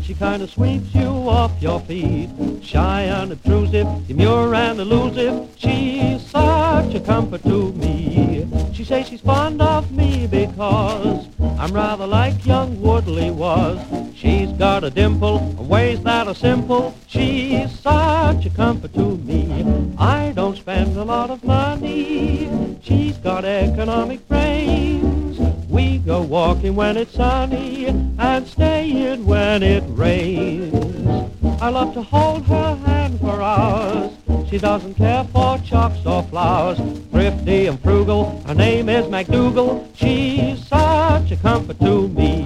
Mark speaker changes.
Speaker 1: She kind of sweeps you off your feet. Shy and obtrusive, demure and elusive. She's such a comfort to me. She says she's fond of me because I'm rather like young Woodley was. She's got a dimple and ways that are simple. She's such a comfort to me. I don't spend a lot of money. She's got economic brains. We go walking when it's sunny and stay in when it rains. I love to hold her hand for hours. She doesn't care for chocks or flowers. Thrifty and frugal, her name is MacDougall. She's such a comfort to me.